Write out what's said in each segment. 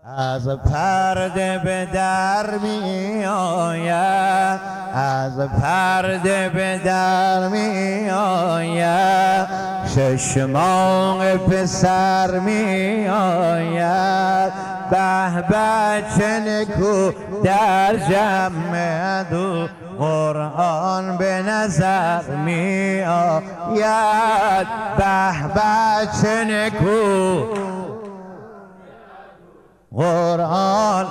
از پرده به در می آید، از پرده به در می آید، شش ماه پسر می آید. به به چه نکو در جمع دو قرآن به نظر می آید. به به چه نکو قرآن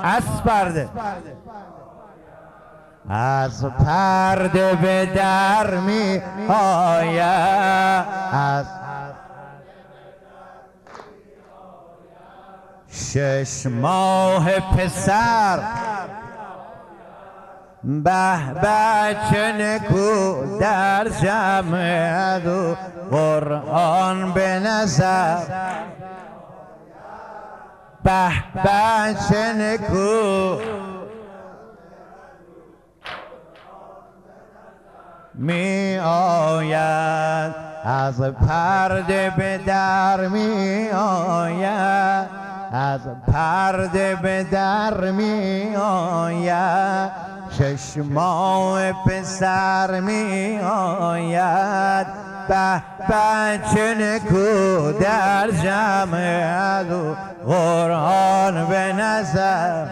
از پرده به در می آید، از شش ماه پسر. به به چه نکو در جمع دو قرآن به نظر. به به چه نکو می آید، از پرده به در می آید، از پرده به در می آید. شش ماه پسر می آید. به به چه نکو در جمع دو قرآن به نظر.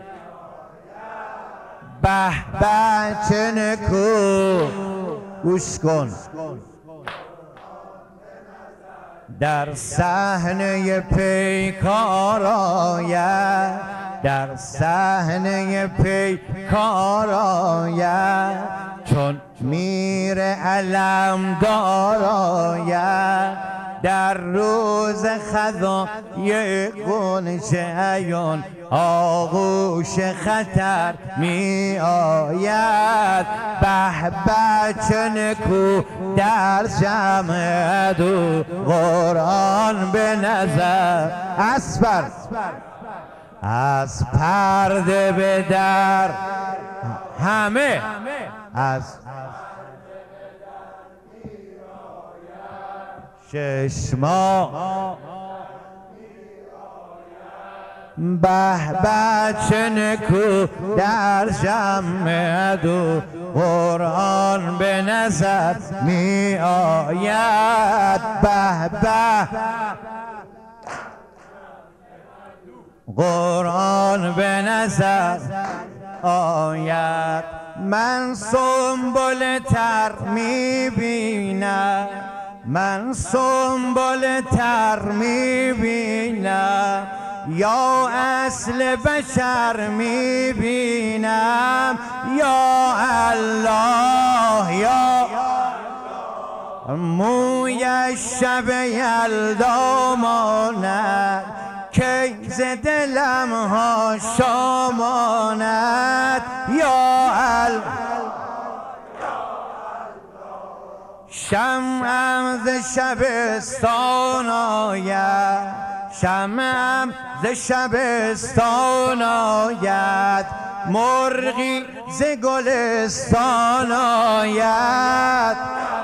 به به چه نکو گوش کن در صحنه پیکار آید، در صحنه پیکار آید. چون میر علمدار آید، در روز خزای غنچه عیان آغوش خطر می آید. به به چه نکو در جمع دو قرآن به نظر. از پرده به در همه از شش ماه. به به چه نکو در جمع دو قرآن به نظر می آید. به به قرآن به نظر آید. من سنبل تر می بینم، من سنبل تر می بینم، یا اصل بشر می بینم. یا الله یا موی شب یلدا ماند، کی ز دلم ها شاماند. یا الله شمعم ز شبستان آید، شمعم ز شبستان آید، مرغی ز گلستان آید.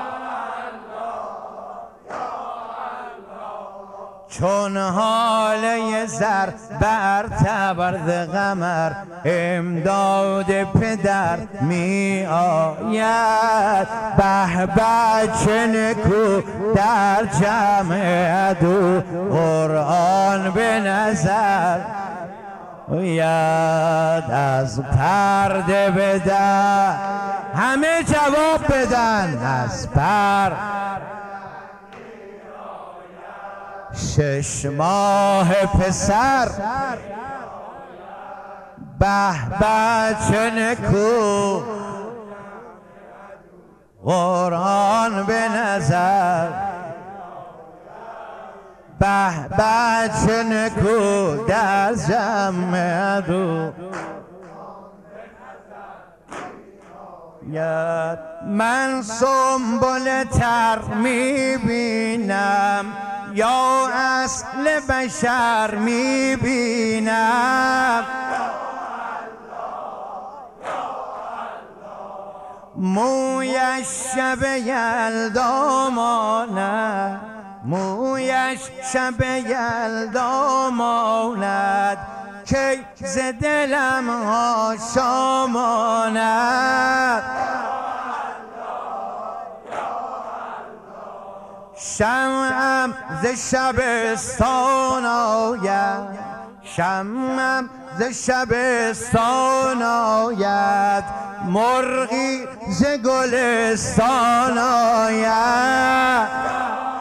چون حاله زر بر تبرد قمر امداد پدر می آید. به به چه نکو در جمع دو قرآن به نظر آید. از پرده به در همه جواب بدن. از شش ماه پسر. به به چه نکو قرآن به نظر. به به چه نکو در جمع دو. من سنبل تر می بینم، یا اصل بشر می بینم. موی شب یلدا ماند، مویش شب یلدا ماند که ز دلم آشاماند. شمعم ز شبستان آید، شمعم ز شبستان آید، مرغی ز گلستان آید.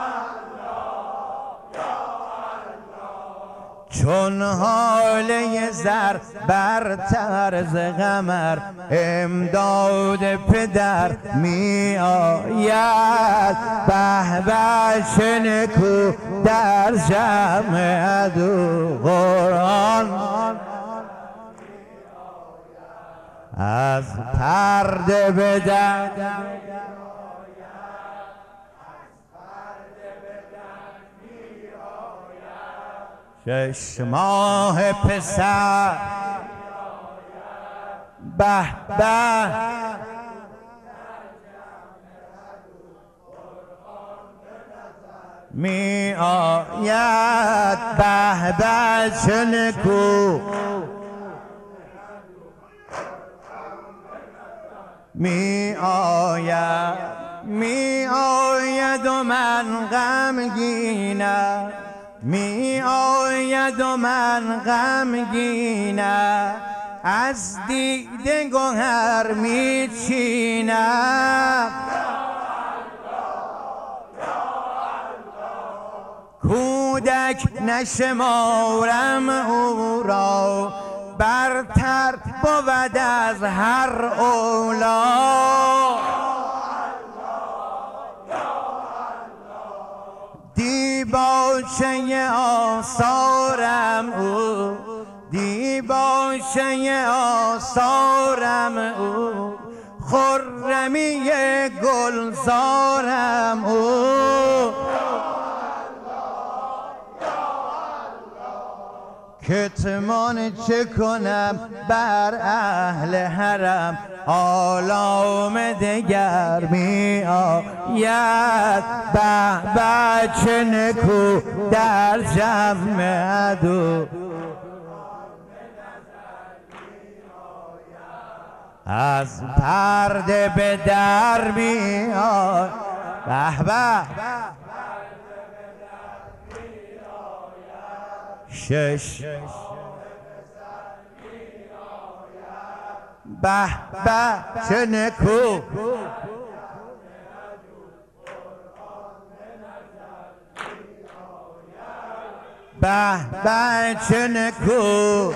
چون حاله زر برتر ز قمر امداد پدر می آید. به به چه نکو در جمع عدو قرآن از پرده به در. شش ماه پسر به به می آید. به به چه نکو می آید، می آید و من غمگینم، می آید و من غمگینم، از دیده گوهر می چینم. کودک نشمارم او را، برتر بود از هر اولاد. دیباچه آثارم او، دیباچه آثارم او، خرمی گلزارم او. کتمان چه کنم بر اهل حرم، آلام دگر می آید. به به چه نکو در جمع عدو از پرده به در می آید. به به شش به به چه نکو به به چه نکو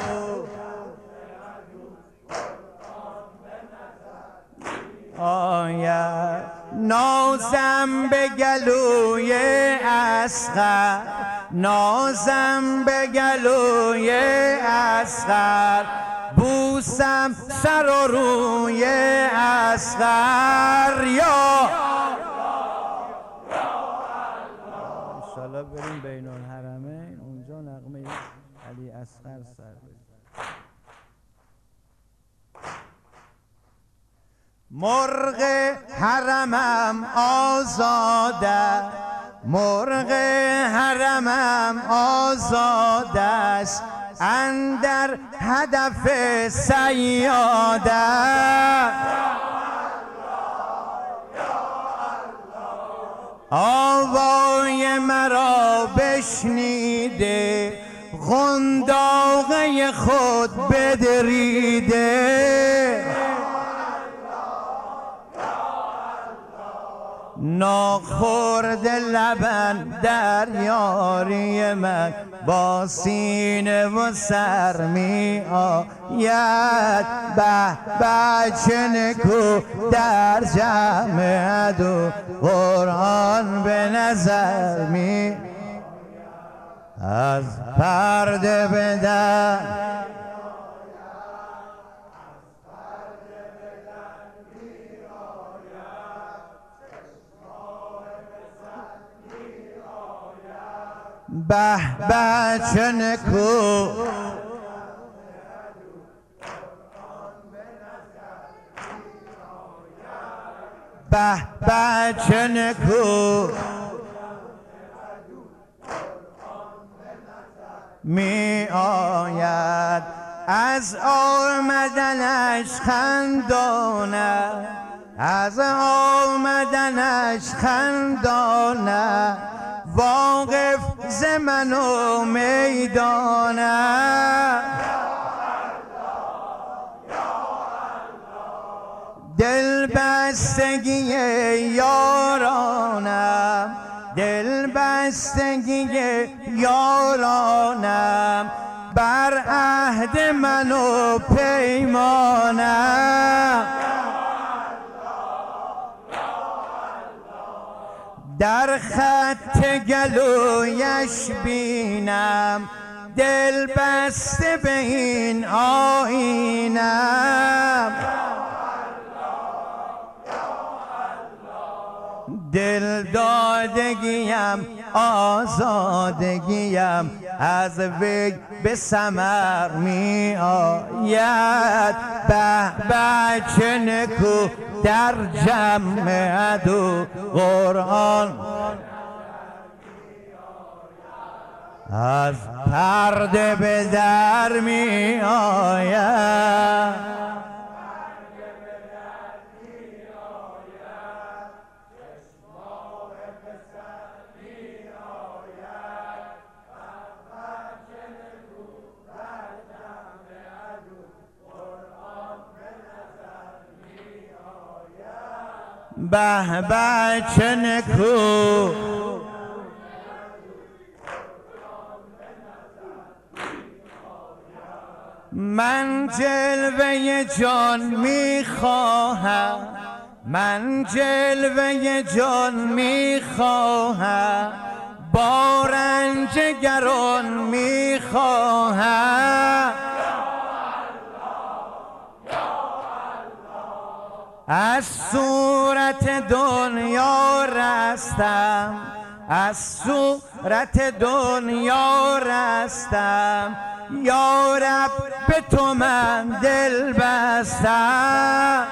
آید. نازم به گلوی اصغر، نازم به گلوی اصغر، بوسم سر و روی اصغر. یا انشالله بریم بین الحرمین، اونجا نغمه علی اصغر سر بزن. مرغ حرمم آزاده، مرغ حرمم آزاده است، اندر هدف صیاده. آوای مرا بشنیده، غنداغه خود بدریده. ناخورد لبن در یاری من، با سینه و سر می آید. به به چه نکو در جمع عدو قرآن به نظر می از پرده به در. به به چه نکو به به چه نکو می آید، از آمدنش خندانه، از آمدنش خندانه، واقف ز من و میدانه. دل بستگی یارانم، دل بستگی یارانم، بر عهد من و پیمانم. در خط گلویش بینم، دل بسته به این آیینم. دل دادگیم آزادگیم، از وی به ثمر می آید. به به چه نکو در جمع عدو قرآن از پرده به در می آید. به به چه نکو من جلوه جان میخواهم، من جلوه جان میخواهم، با رنج گران میخواهم. از صورت دنیا رستم، از صورت دنیا رستم، یا رب به تو من دل بستم.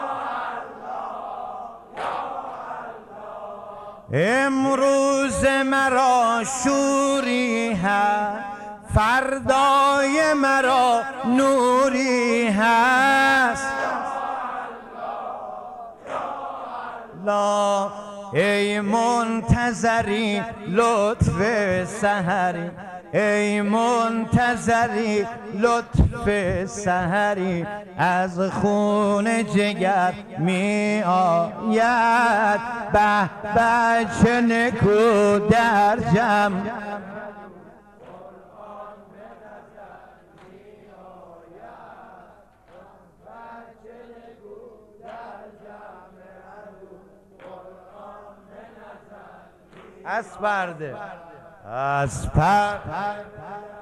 امروز مرا شوری هست، فردای مرا نوری هست. لا ای منتظری لطف سحری، ای منتظری لطف سحری، از خون جگر می آید. به به چه نکو در جمع از پرده، از پرده